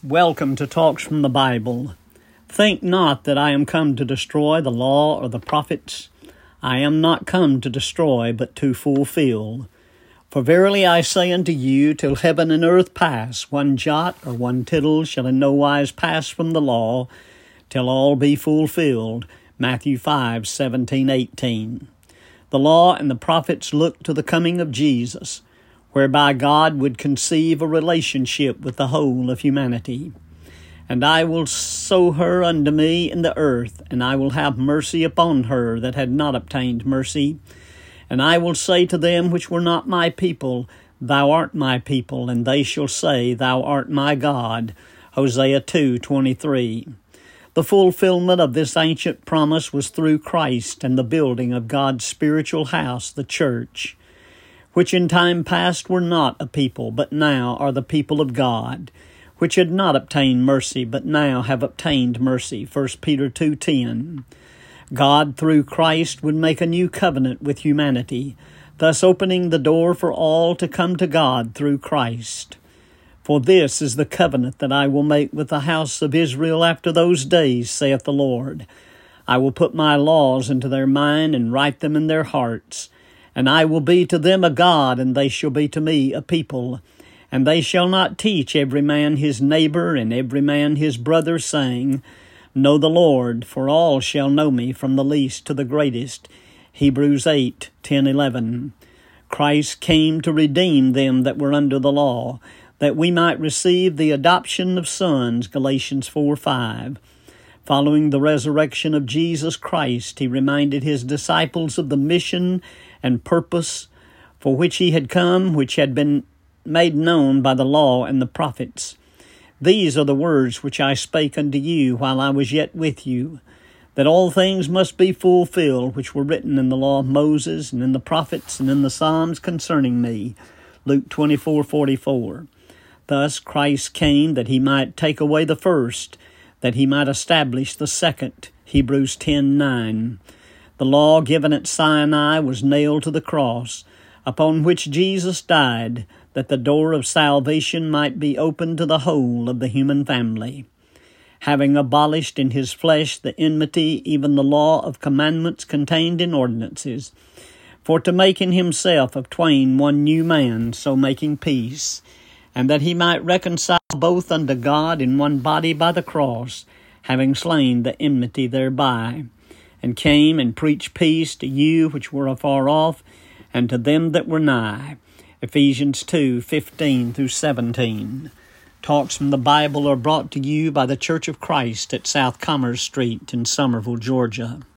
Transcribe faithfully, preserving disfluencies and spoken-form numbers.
Welcome to Talks from the Bible. Think not that I am come to destroy the law or the prophets. I am not come to destroy, but to fulfill. For verily I say unto you, till heaven and earth pass, one jot or one tittle shall in no wise pass from the law, till all be fulfilled. Matthew five, seventeen, eighteen. The law and the prophets look to the coming of Jesus, whereby God would conceive a relationship with the whole of humanity. And I will sow her unto me in the earth, and I will have mercy upon her that had not obtained mercy. And I will say to them which were not my people, Thou art my people, and they shall say, Thou art my God. Hosea two, twenty-three. The fulfillment of this ancient promise was through Christ and the building of God's spiritual house, the church, which in time past were not a people, but now are the people of God, which had not obtained mercy, but now have obtained mercy. First Peter two ten. God, through Christ, would make a new covenant with humanity, thus opening the door for all to come to God through Christ. For this is the covenant that I will make with the house of Israel after those days, saith the Lord. I will put my laws into their mind and write them in their hearts. And I will be to them a God, and they shall be to me a people. And they shall not teach every man his neighbor and every man his brother, saying, Know the Lord, for all shall know me, from the least to the greatest. Hebrews eight, ten, eleven. Christ came to redeem them that were under the law, that we might receive the adoption of sons. Galatians four, five. Following the resurrection of Jesus Christ, he reminded his disciples of the mission and purpose for which he had come, which had been made known by the law and the prophets. These are the words which I spake unto you while I was yet with you, that all things must be fulfilled which were written in the law of Moses and in the prophets and in the Psalms concerning me. Luke twenty-four, forty-four. Thus Christ came that he might take away the first, that he might establish the second. Hebrews ten, nine. The law given at Sinai was nailed to the cross, upon which Jesus died, that the door of salvation might be opened to the whole of the human family. Having abolished in his flesh the enmity, even the law of commandments contained in ordinances, for to make in himself of twain one new man, so making peace, and that he might reconcile both unto God in one body by the cross, having slain the enmity thereby, and came and preached peace to you which were afar off, and to them that were nigh. Ephesians two, fifteen through seventeen. Talks from the Bible are brought to you by the Church of Christ at South Commerce Street in Somerville, Georgia.